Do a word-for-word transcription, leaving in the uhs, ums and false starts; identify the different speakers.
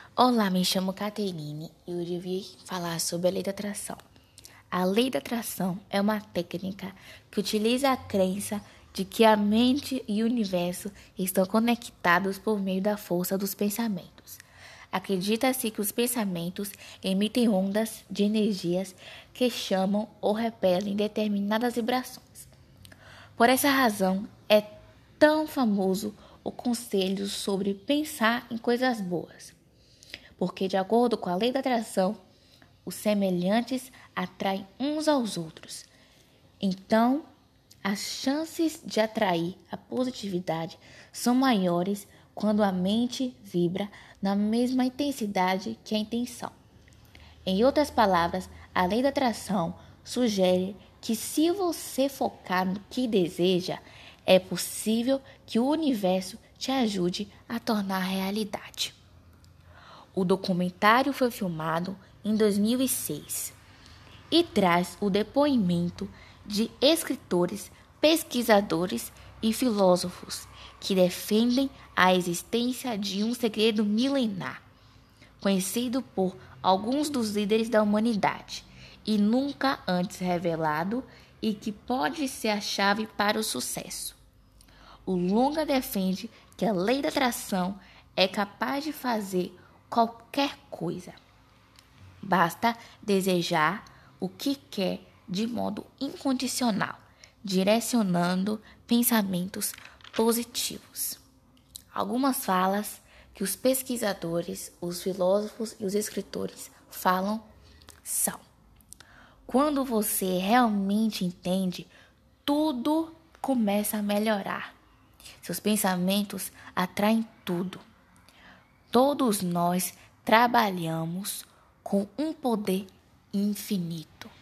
Speaker 1: Olá, me chamo Caterine e hoje eu vim falar sobre a lei da atração. A lei da atração é uma técnica que utiliza a crença de que a mente e o universo estão conectados por meio da força dos pensamentos. Acredita-se que os pensamentos emitem ondas de energias que chamam ou repelem determinadas vibrações. Por essa razão, é tão famoso o conselho sobre pensar em coisas boas. Porque, de acordo com a lei da atração, os semelhantes atraem uns aos outros. Então, as chances de atrair a positividade são maiores quando a mente vibra na mesma intensidade que a intenção. Em outras palavras, a lei da atração sugere que, se você focar no que deseja, é possível que o universo te ajude a tornar realidade. O documentário foi filmado em dois mil e seis e traz o depoimento de escritores, pesquisadores e filósofos que defendem a existência de um segredo milenar, conhecido por alguns dos líderes da humanidade e nunca antes revelado, e que pode ser a chave para o sucesso. O longa defende que a lei da atração é capaz de fazer qualquer coisa. Basta desejar o que quer de modo incondicional, direcionando pensamentos positivos. Algumas falas que os pesquisadores, os filósofos e os escritores falam são: quando você realmente entende, tudo começa a melhorar. Seus pensamentos atraem tudo. Todos nós trabalhamos com um poder infinito.